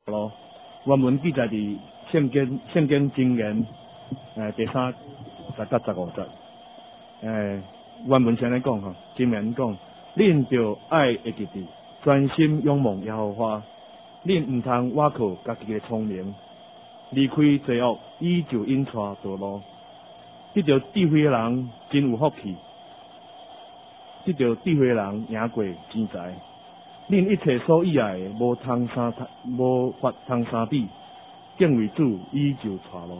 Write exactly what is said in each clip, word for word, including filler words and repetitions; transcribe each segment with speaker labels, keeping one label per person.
Speaker 1: 咯，原文记载伫圣经圣经箴言诶第三十到十五节，诶原文先来讲吼，箴言讲，恁着爱会记伫，专心仰望耶和华，恁毋通倚靠家己的聪明，离开罪恶，伊就引带道路。得到智慧的人真有福气，得到智慧的人赢过钱财。恁一切所以爱的，无通相无法通相比，敬畏主，伊就带路。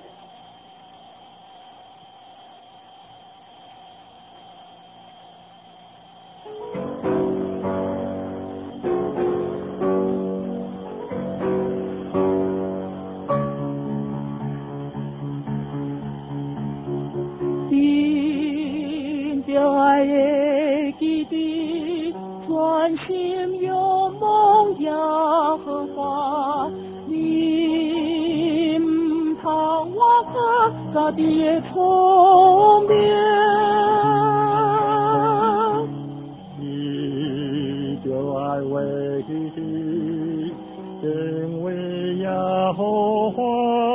Speaker 2: 恁着爱会记得，专心仰望耶和华，恁毋通倚靠家己的聪明，
Speaker 3: 你着爱会记得，敬畏耶和华。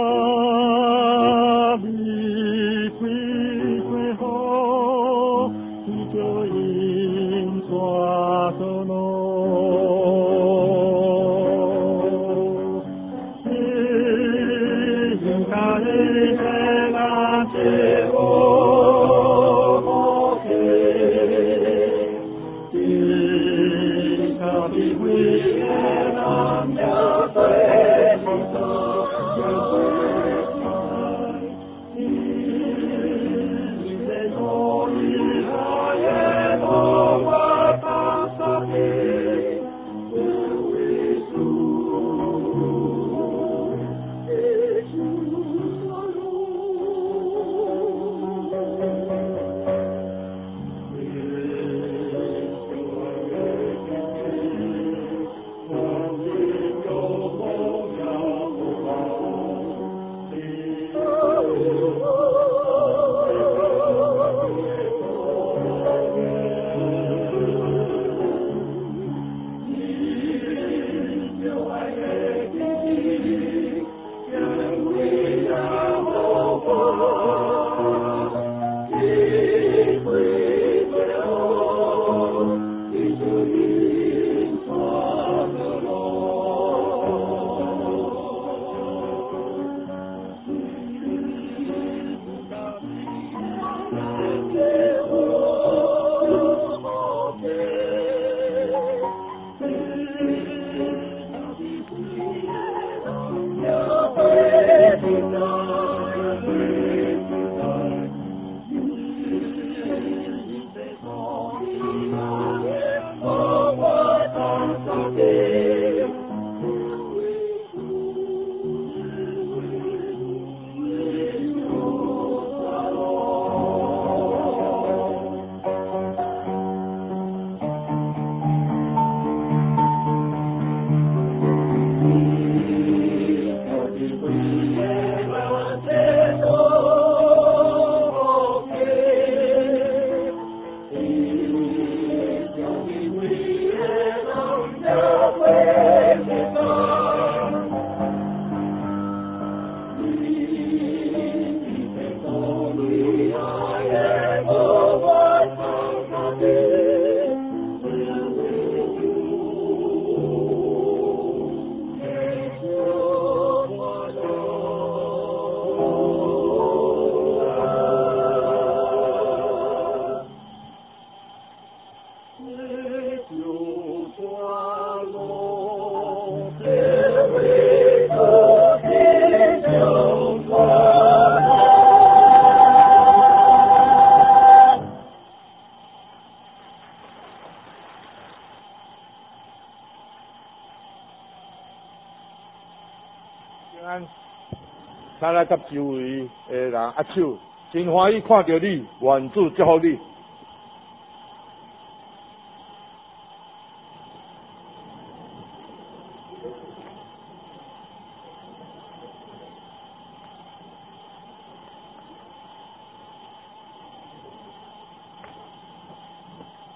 Speaker 4: 参来甲周围的人握手，真欢喜看到你，愿主祝福你。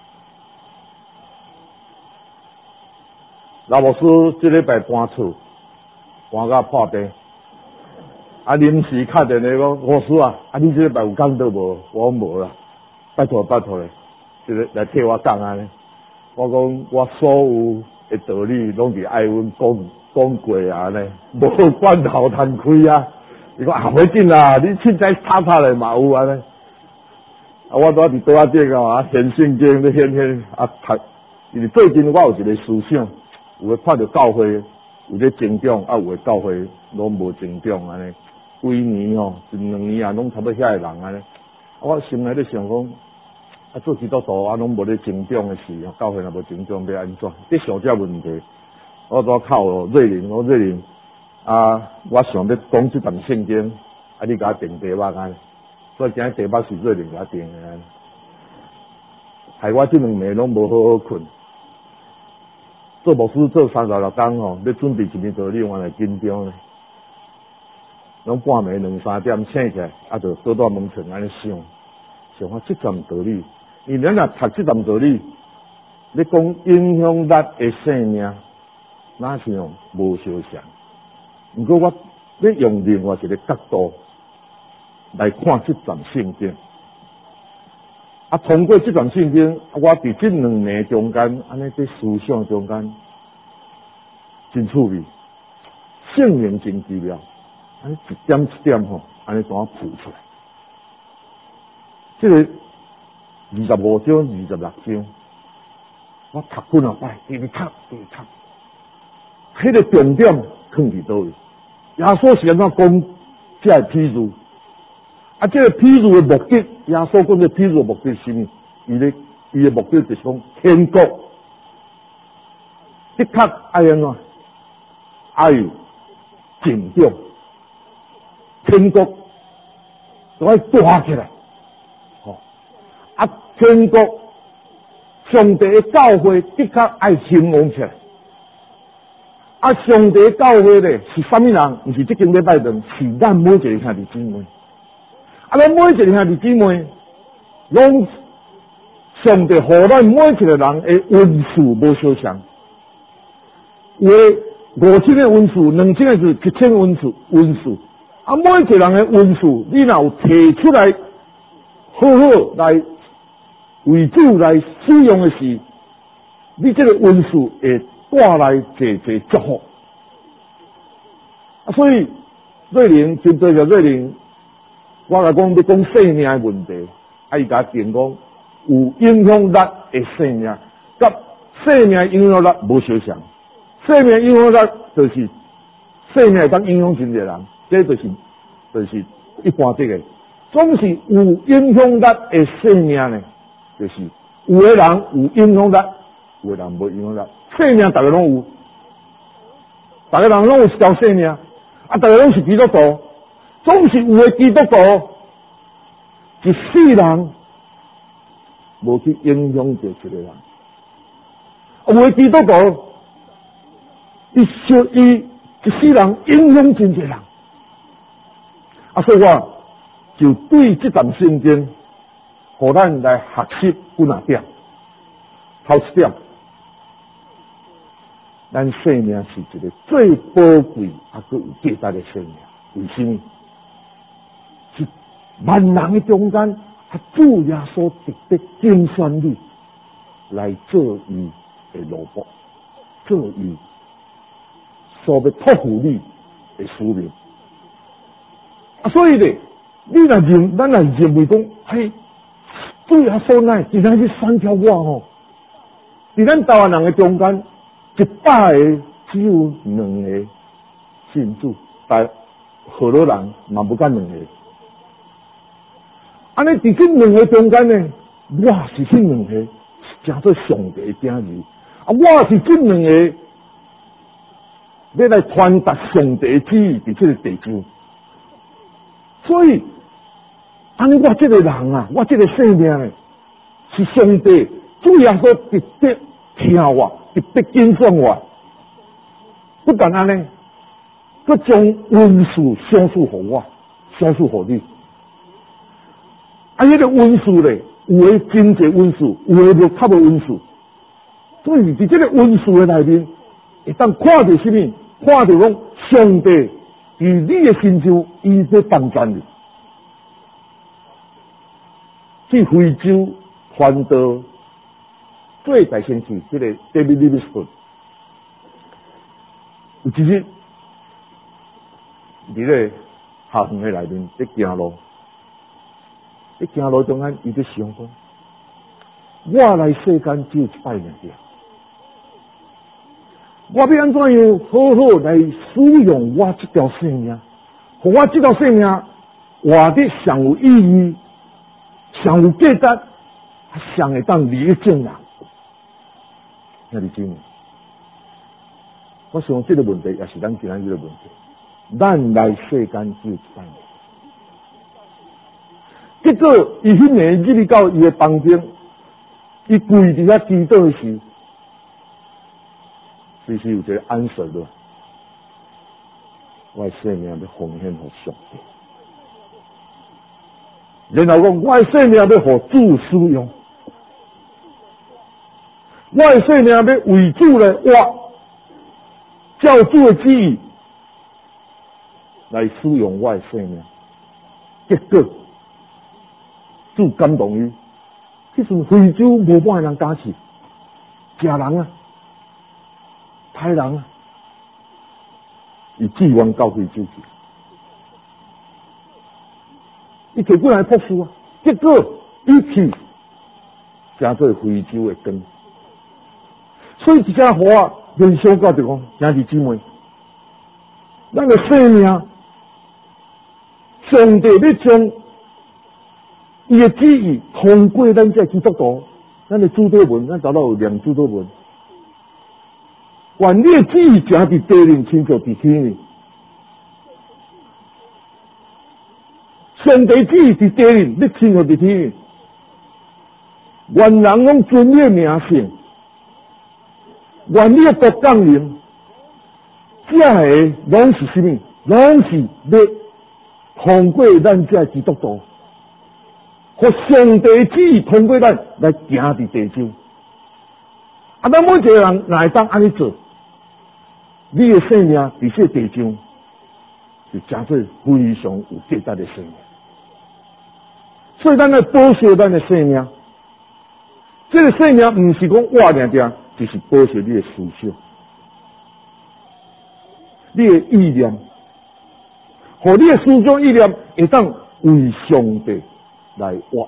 Speaker 4: 老牧师这礼拜搬厝， 寒甲破病。啊，临时敲电话讲，护士啊，啊，你这礼拜有工倒无？我讲无啦，拜托拜托咧，这个来替我讲安尼。我讲我所有的道理拢伫爱阮讲讲过啊呢，无管后摊开啊。伊讲啊，袂紧啦，你凊彩擦擦咧嘛有安尼。啊，我拄伫桌仔顶啊，显圣经咧显显啊读，因为最近我有一个思想，有诶看到教会有咧增长，啊有诶教会拢无增长安尼。规年吼，一两年啊，拢差不多遐个人安尼。我心内咧想讲，啊做基督徒啊，拢无咧增长诶事，教会若无增长要安怎？这上这问题，我拄靠瑞玲，我瑞玲啊，我想要讲这段圣经，啊你甲我订题目安，所以今日题目是瑞玲甲我订诶安，害我这两暝拢无好好困。做牧师做三十六工吼，要准备一年道理，我来紧张咧。拢半暝两三点醒起来，啊，就倒到门床安尼想，想看这段道理。因为咱若读这段道理，你讲影响咱的生命，哪像无相像？不过我要用另外一个角度来看这段圣经。啊，通过这段圣经，我伫这两年中间，安尼在思想中间，真趣味，圣灵真奇妙。安尼一点一点吼，安尼怎啊谱出来？这个二十五章、二十六章，我读几啊摆，一直读，一直读。迄个重点放伫倒位？耶稣是安怎讲这个譬喻？啊，这个譬喻的目的，耶稣讲这譬喻的目的是什么？伊咧，伊的目的就是讲天国，的确爱安怎？爱有增长。天国就爱大起来，吼！啊，天国上帝的教会的确爱兴旺起来。啊，上帝的教会咧是啥物人？毋是即间礼拜堂，是咱每一个兄弟姊妹。啊，咱每一个兄弟姊妹，拢上帝互咱每一个人的恩赐无相像。有的五千个恩赐，两千个是一千恩赐，恩赐。啊，每一个人的恩赐，你若有提出来，好好来为主来使用的时，你这个恩赐会带来济济祝福。啊，所以瑞玲真对个瑞玲，我来讲要讲生命的问题，啊，伊甲定讲有影响力的生命，甲生命影响力无相像。生命影响力就是生命会当影响真侪人。这就是，就是一般这个，总是有影响力的生命呢，就是有的人有影响力，有的人无影响力。生命大家拢有，大家人拢有一条生命，啊，大家拢是基督徒，总是有的基督徒一世人无去影响着一个人，有的基督徒伊说伊一世人影响真侪人。啊，所以我就对这段圣经，互咱来学习几哪点。头一点，咱生命是一个最宝贵啊，佮有价值的生命。为什么？是万人的中间，啊，主耶稣特别拣选你来做伊的奴仆，做伊所要托付你的使命。啊，所以咧，你若认，咱若认为讲，嘿，主耶稣乃竟然去选挑我吼，伫咱台湾人的中间，一百个只有两个信主，但好多人嘛不敢两个。安尼伫这两个中间呢，我是这两个是真做上帝的子女，啊，我是这两个要来传达上帝的旨意伫这个地上。所以，安尼我这个人啊，我这个生命呢，是上帝主耶稣特别听我，特别拣选我。不但安尼，佮将恩赐相赐互我，相赐互你。啊，迄个恩赐咧，有诶真济恩赐，有诶就较无恩赐。所以伫这个恩赐诶内面，会当看到什么？ 看到讲上帝伫你的心上，伊在帮助你，去非洲传道。最大先去，这个 David Livingstone， 有一日，伫咧下园的内面在行路，在行路中间，伊在想讲：我来世间只有一摆命的，我要安怎样好好来使用我这条生命，和我这条生命活得上有意义、上有价值、上会当利益众人。兄弟姊妹，我想这个问题也是咱今仔日的问题。咱来世间只有一摆命，结果伊迄年入到伊的房间，伊跪伫遐祈祷时，其实有一个安顺了，我的生命要奉献给上帝，然后讲我的生命要给主使用。我的生命要为主来活，照主的旨意来使用我的生命。结果主感动伊，迄阵非洲无半个人敢去，食人啊，歹人啊，伊志愿到非洲去，伊摕过来博士啊，结果伊去成做非洲的根。所以一只话联想到就讲，兄弟姊妹，咱的生命，上帝要将伊的旨意通过咱这基督徒，咱的主祷文，咱找到有两主祷文，愿你的旨意行伫地面，亲像伫天里。上帝旨意伫地面，你亲像伫天里。愿人拢尊你的名姓。愿你的国降临，这个拢是什么？拢是要通过咱这基督徒，和上帝旨意通过咱来行伫地上。啊，咱每一个人哪会当安尼做？你的生命伫这地上，是真做非常有价值的生命。所以咱来保守咱的生命，这个生命不是讲活定定。就是保守你的思想，你的意念，和你的思想意念会当为上帝来活，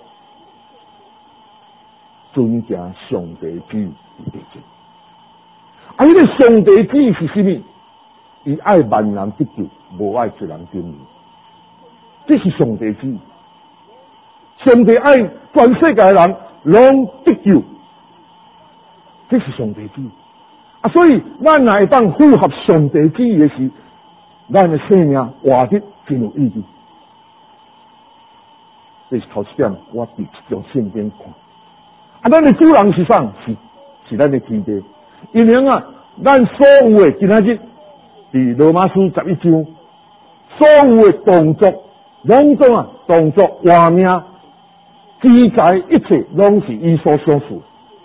Speaker 4: 遵行上帝旨意的旨。啊，迄个上帝旨意是什么？伊爱万人得救，无爱一人沉沦。这是上帝旨意。上帝爱全世界的人拢得救。这是上帝旨意啊，所以咱若会当符合上帝旨意的时，咱的生命活得真有意义。这是头一点，我伫这种圣经看。啊，咱的主人是啥？是是咱的天地。因为啊，咱所有的今仔日伫罗马书十一章，所有的动作、拢总啊，动作、活命、资财，一切拢是伊所相属。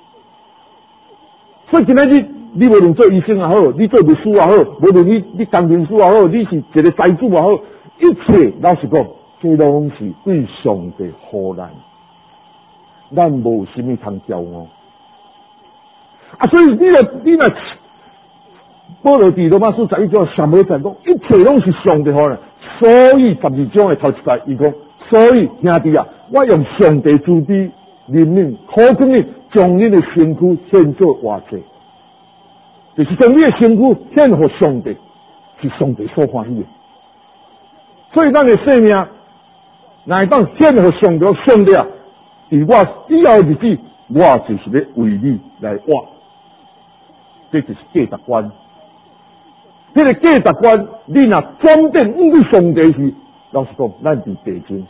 Speaker 4: 所以今仔日，你无论做医生也好，你做律师也好，无论你你工程师也好，你是一个财主也好，一切老实讲，这拢是对上帝好咱，咱无什么通骄傲。啊，所以你若你若保罗伫罗马书十一章上尾讲，一切拢是上帝好咱。所以十二章的头一节，伊讲，所以兄弟啊，我用上帝主的怜悯，可恳你将你的身躯献作活祭，就是将你的身躯献给上帝，是上帝所欢喜的。所以咱的生命，若会当献给上帝，上帝啊，伫我以后日子，我就是要为你来活，这就是价值观。这个价值观，你若转变用对上帝时，老实讲，咱伫地上，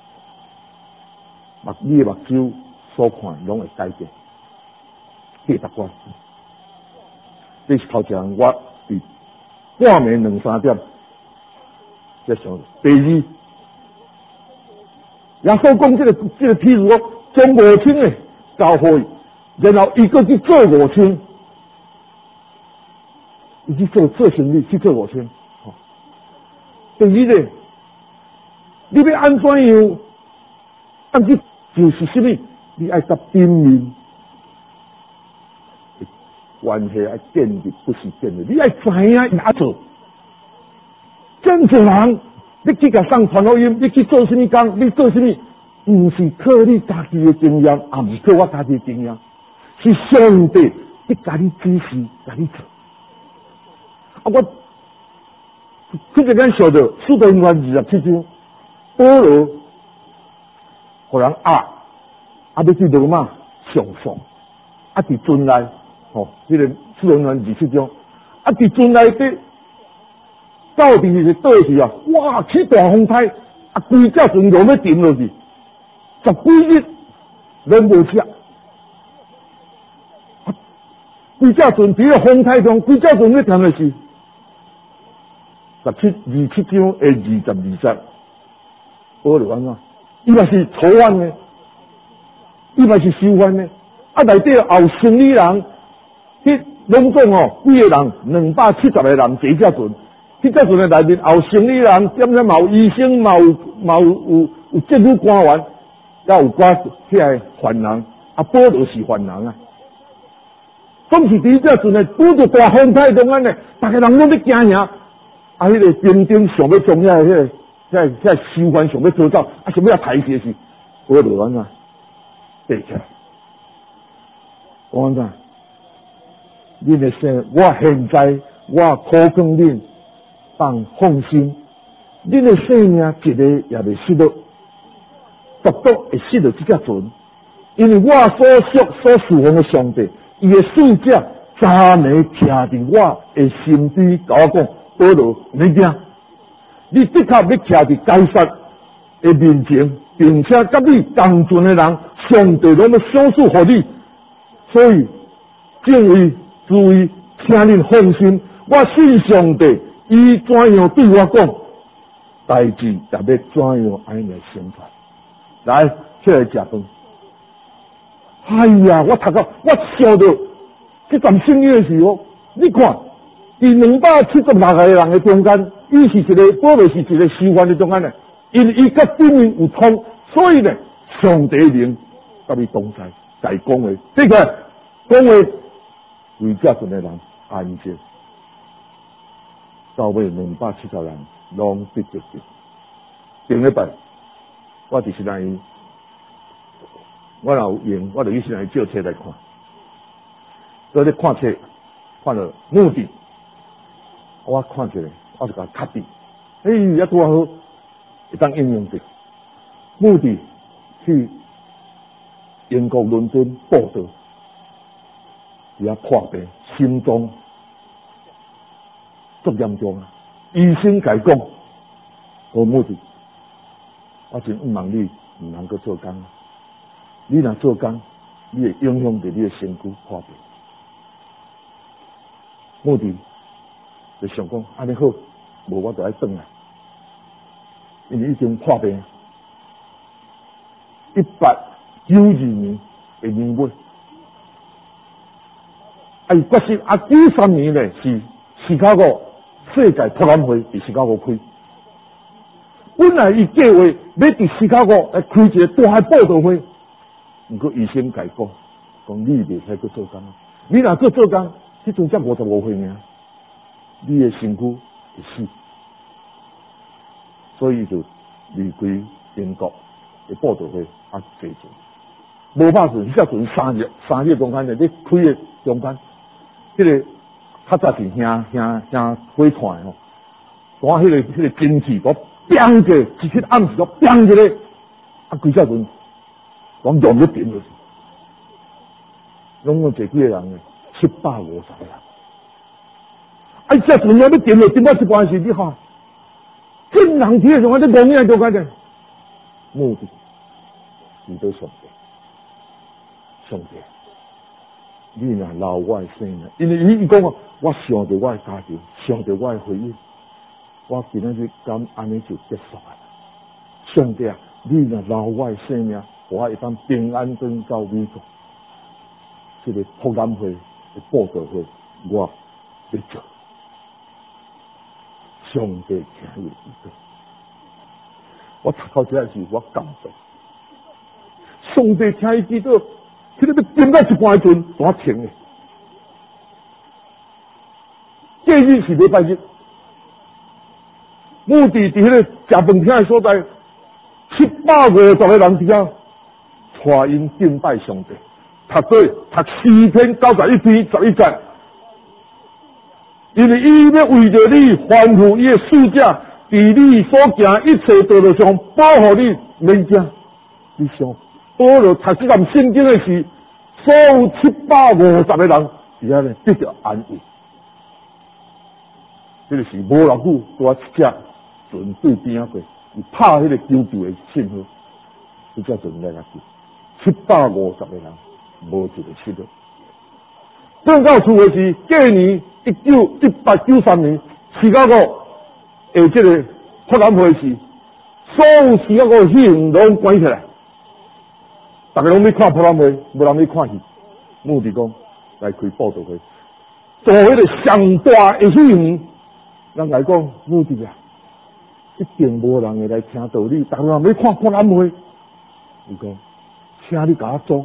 Speaker 4: 目你的目睭所看，拢会改变。价值观，这是头一项，我伫半暝两三点，在想。第二，耶稣讲这个这个譬如说，将五千的交互伊，然后伊个去做五千。 伊去做做生意，去做五千。哦，第二咧，你要安怎样？但是就是什么？你爱甲顶面关系爱建立，不是建立。你爱知影伊安做。真正人，你去甲送传福音，你去做什么工？你做什么？唔是靠你家己的经验，也唔是靠我家己的经验，是上帝你甲你指示，甲你做。啊，我这个咱晓得《使徒行传》二十七章，保罗互人压，啊要去罗马上诉，啊伫船内，吼，这个《使徒行传》二十七章，啊伫船内底。到底是倒去啊！哇，起大风台，啊，规只船都要沉落去，十几日拢无吃。啊，规只船伫个风台中，规只船要沉落去。十七二七章的二十二节，保罗安怎？伊嘛是错犯的，伊嘛是受犯的。啊，内底后生理人，迄拢总哦，几个人，两百七十个人坐只船。迄只船的内面有生理人，点点嘛有医生，嘛有嘛有有有政府官员，也有寡遐个犯人。啊，保罗是犯人啊！总是伫只船的拄着大风台中间呢，大家人拢要惊吓。啊，迄、那个兵丁想要将遐、那个、遐、遐、遐囚犯想要捉走，啊，想要抬起去，保罗安怎爬起来？我安怎？恁的生，我现在我苦劝恁。放放心，恁的生命一个也未失落，独独会失落这只船，因为我所属所侍奉的上帝，伊的使者昨暝徛伫我的身边，甲我讲：保罗，免惊，你的确要徛伫该撒的面前，并且甲你同船的人，上帝拢要赏赐予你，所以敬畏注意，请恁放心，我信上帝。伊怎样对我讲，代志也要怎样安尼来宣传。来，起来食饭。哎呀，我读到我笑到，这阵圣经的时候，你看，伫两百七十六个人的中间，伊是一个保罗是一个受犯的中间呢，因为伊甲对面有通，所以呢，上帝灵甲伊同在，在讲话，这个讲话为这阵的人安静。到尾两百七十人拢得着救。顶礼拜，我伫新南医，我若有闲，我就去新南医借册来看。在咧看册，看了目的，我看一下，我就甲卡伫，哎，也拄好，会当应用着。目的去英国伦敦报道，伫遐破病，心脏。足严重啊！医生甲伊讲，无目的，我真毋望你毋能够做工。你若做工，你会影响到你的身躯破病。目的就想讲，安尼好，无我就爱转来，因为已经破病。一八九二年的年尾，啊，伊决心啊，九三年咧是芝加哥。世界博览会伫芝加哥开，本来伊计划要伫芝加哥来开一个大报道会，不过医生甲伊讲，讲你袂使去做工，你若去做工，迄阵才五十五岁尔，你的身躯会死，所以就离开英国的报道会啊，坐船，无拍船，迄只船三日三日中间的，你开的中间，迄、那个。较早是兄兄兄火炭吼，我迄个迄个蒸汽，我砰者，一刻暗时，我砰一个，啊，规只船，我用咗点落去，拢共坐几个人呢？七百五十个人。哎，这船要点落，点到一半时，你看，真人体的上，你讲咩做干的？目的，你都上帝，上帝。你若留我的生命，因为伊伊讲啊，我想着我的家庭，想着我的回忆，我今仔日敢安尼就结束了。上帝啊，你若留我的生命，我会当平安转到美国。这个博览会的报道会，我要做。 上帝听伊的祈祷。我读到这时，我感动。上帝听伊祈祷，迄个要点到一半的阵，我停的。这日是礼拜日，目的伫迄个食饭厅的所在，七百五十个人伫遐带因敬拜上帝，读对读四篇九十一篇十一节，因为伊要为着你吩咐伊的使者，伫你所行一切道路上保护你免惊。你想，保罗读这段圣经的时，所有七百五十个人伫遐呢得到安慰。这个是无偌久，拄啊一只船对边啊过，伊拍迄个救救的信号，这只船来来去，七百五十个人无一个死了。更到厝的是，过年一九一八九三年四月五下这个博览会时，所有四月五戏院拢关起来，大家拢要看博览会，无人要看戏。目的讲来开报道会，做迄个上大的戏院。人来讲，目的啊，一定无人会来听道理，大家人要看博览会。伊讲，请你甲我做。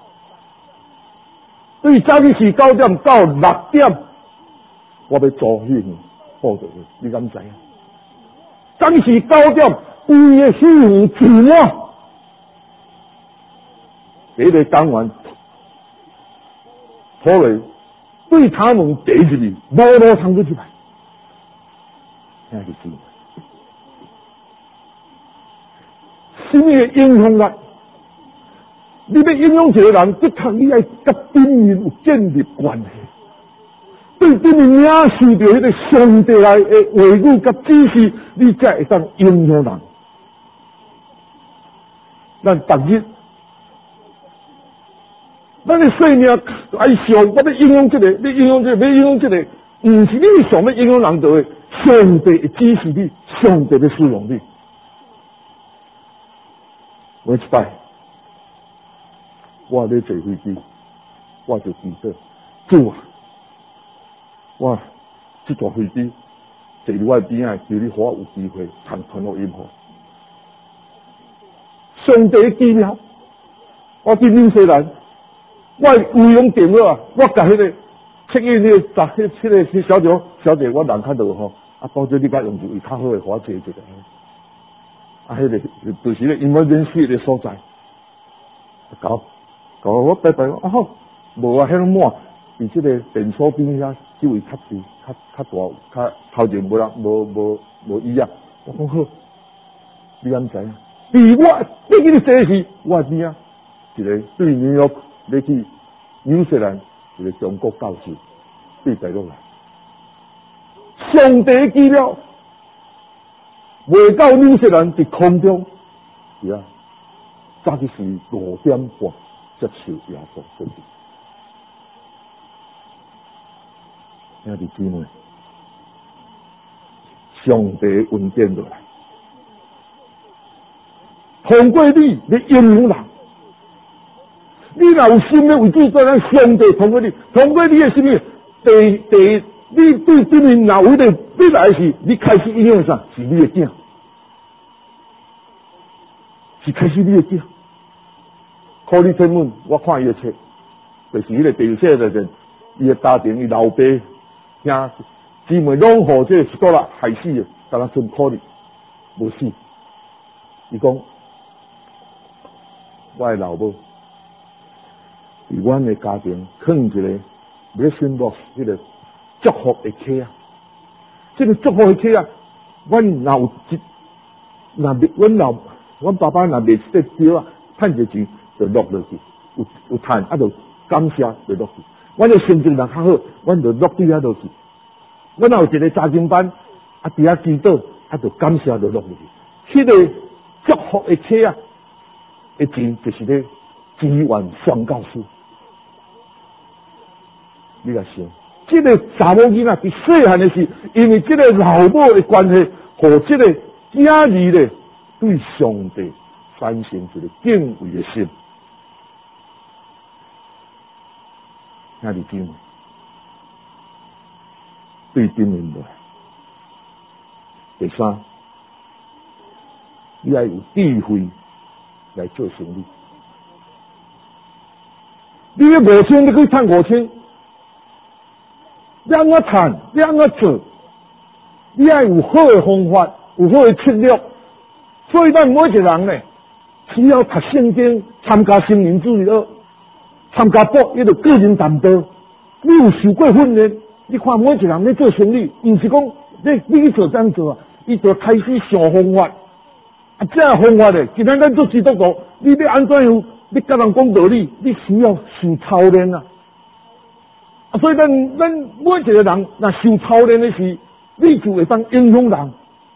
Speaker 4: 所以早起是九点到六点，我要做戏院报道会，你敢知影？早起是九点，规个戏院全满。这个讲完，后来对他们第一日无路通去来。听是知，什么影响力？你要影响一个人，的确你爱甲对面有建立关系，对对面领受到迄个上帝来的话语甲指示，你才会当影响人。咱逐日，咱的生命爱想，我要影响这个，要影响这个，要影响这个，不是你想要影响人的。上帝会指示你，上帝要使用你。我一摆，我咧坐飞机，我就记得，主啊，我这架飞机坐伫我边仔，求你互我有机会通传录音好。上帝记了，我伫纽西兰，我有用电话，我甲迄个。测验那个杂，迄迄个迄小姐，小姐，我人较落吼，啊，保证你甲用就会较好诶，我坐一个。啊，迄个就是咧英文认识的所在。搞搞我拜拜，啊好，无啊，迄种满，伫即个电所边遐，只位较低，较较大，较头前无人，无无无医啊。我讲好，你敢知影？伫我毕竟这时，我边啊，一个对纽约要去纽西兰。一个中国教授对待落来，上帝记了，未到纽西兰伫空中，是啊，早起是五点半接受耶稣出去。兄弟姊妹，上帝恩典落来，通过你，你影响人。你若有心要为主做，咱上帝通过你，通过你的心意，第第，你对对面若有的必来时，你开始影响啥？是你的囝，是开始你的囝。考你天文，我看伊的册，就是迄个第四个人，伊的家庭，伊老爸兄姊妹拢互这个斯多拉害死的，敢若真可怜，无死。伊讲，我的老母。伫阮的家庭放一个 blessing box， 迄个祝福的册啊，这个祝福的册啊，阮若有一，若阮老，阮爸爸若卖一块表啊，趁一钱就落落去，有有趁啊，就感谢就落去。阮的成绩若较好，阮就落伫遐落去。阮若有一个查经班，啊，伫遐祈祷，啊，就感谢就落去。迄、那个祝福的册啊，的钱就是咧支援宣教师。你来想，这个查某囡仔伫细汉的时，因为这个老母的关系，和这个囝儿咧对上帝产生一个敬畏的心。兄弟姊妹，对顶面来， 第三，你要有智慧来做生意。你要五千，你可以赚五千。你安怎赚？你安怎做？你要有好的方法，有好的策略。所以咱每一个人呢，需要读圣经，参加圣灵主义学，参加博迄个个人担当。你有受过训练，你看每一个人咧做生意，唔是讲你你去做怎做啊？伊就开始想方法。啊，这样方法咧，今仔咱做基督徒，你要安怎样？你甲人讲道理，你需要受操练啊！啊，所以咱咱每一个人，若受操练的是，你就会当影响人。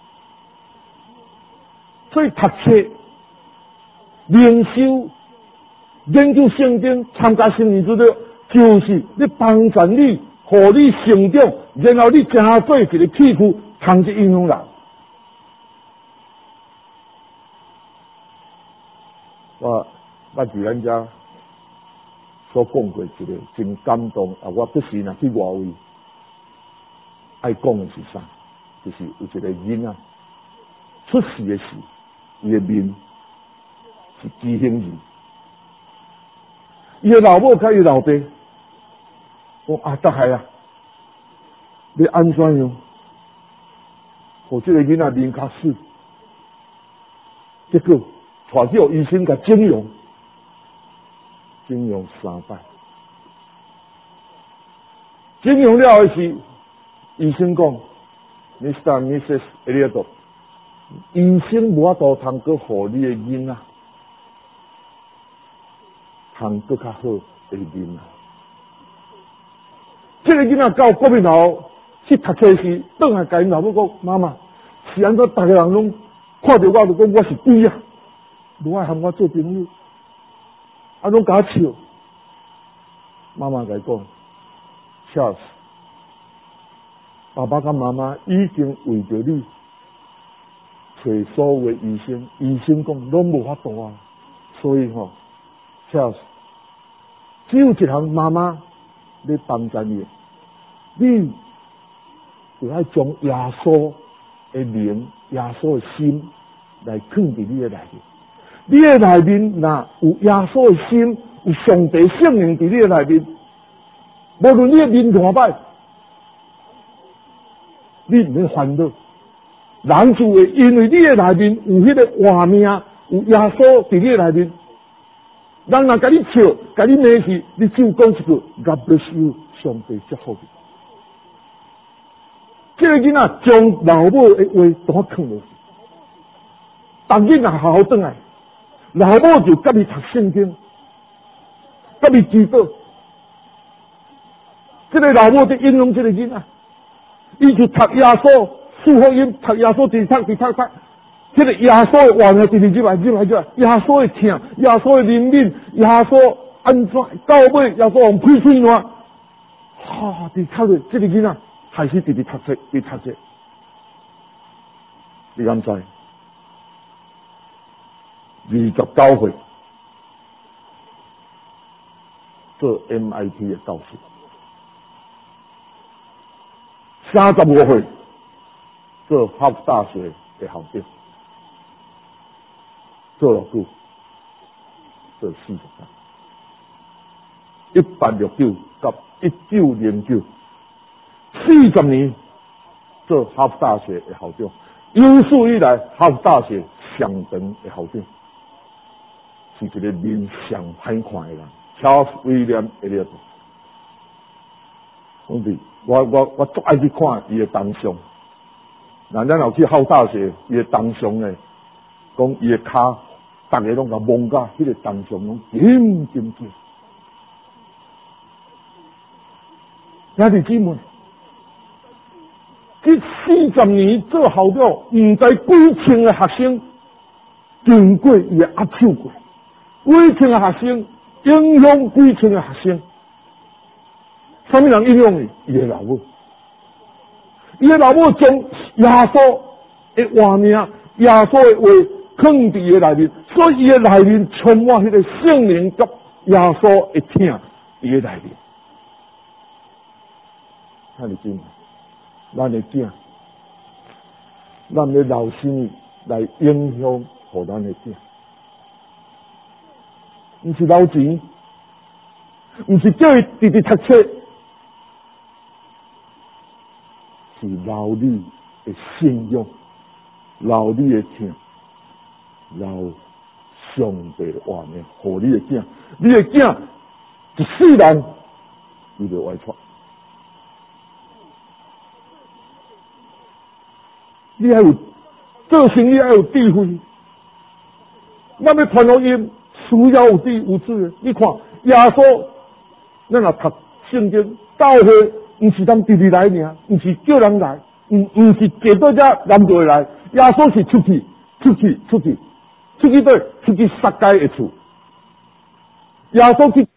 Speaker 4: 所以读册、灵修、研究圣经、参加圣灵之旅，就是你帮助你、互你成长，然后你成做一个器具，通去影响人。我捌伫咱遮所讲过一个真感动啊！我不时若去外位，爱讲的是啥？就是有一个囡仔出事的时，伊的面是畸形儿。伊的老母甲伊老爸讲啊，得害啊！你安怎样？互这个囡仔面较死，结果带去互医生甲整容。整容三摆，整容了后是医生讲 ，Mister Missus Elliot， 医生无法度通过互你的囡仔，通过较好的面啊。这个囡仔到国民后去读册时，倒来甲因老母讲：妈妈，是安怎？大家人拢看到我就讲我是鬼啊，无爱和我做朋友。啊，拢甲我笑。妈妈甲伊讲，笑死！爸爸甲妈妈已经为着你找所有的医生，医生讲拢无法度啊，所以吼，笑死！只有一项妈妈咧帮助你，你就要将耶稣的灵、耶稣的心来放伫你的内面。你的内面若有耶稣的心，有上帝圣灵伫你的内面，无论你的面偌歹，你唔免烦恼。人就会因为你的内面有迄个活命，有耶稣伫你的内面，人若甲你笑，甲你骂去，你只有讲一句 God bless you， 上帝祝福你。这个囡仔将老母的话都藏落去，当日若好好转来。老母就甲伊读圣经，甲伊祈祷。这个老母在引用这个囡仔，伊就读耶稣四福音，读耶稣直读直读读。这个耶稣的话呢，直直入来入来入来，耶稣的听，耶稣的灵敏，耶稣安怎到尾，耶稣用开嘴烂，哈！直读着这个囡仔开始直直读册，直读册。你敢知？二十九岁做 M I T 的教授，三十五岁做哈佛大学的校长，做了久，做四十年，一八六九到一九零九，四十年做哈佛大学的校长，有史以来哈佛大学上长的校长。是一个面上歹看的人，乔威廉·艾利厄多。兄弟，我我我足爱去看伊的当相。那咱若去好大学，伊的当相呢，讲伊的骹，大家拢甲蒙甲，迄个当相拢紧紧紧。兄弟姊妹，这四十年做校长，唔知几千个学生经过伊的压手过。几千个学生影响几千个学生，什么人影响伊？伊的老母，伊的老母将耶稣的话命、耶稣的话放伫伊的内面，所以伊的内面充满迄个圣灵甲耶稣的听伊的内面。看你知吗？咱的囝， 咱的老生来影响互咱的囝，毋是留钱，毋是叫伊直直读册，是留你的信仰，留你的听，留上帝的话呢，互你的囝，你的囝一世人伊就外传。你还有做生意还有智慧，咱要传福音需要有智有智。你看耶稣，咱若读圣经，教会毋是咱直直来尔，毋是叫人来，毋毋是坐到遮人就会来。耶稣是出去，出去，出去，出去对，出去杀街的厝。耶稣去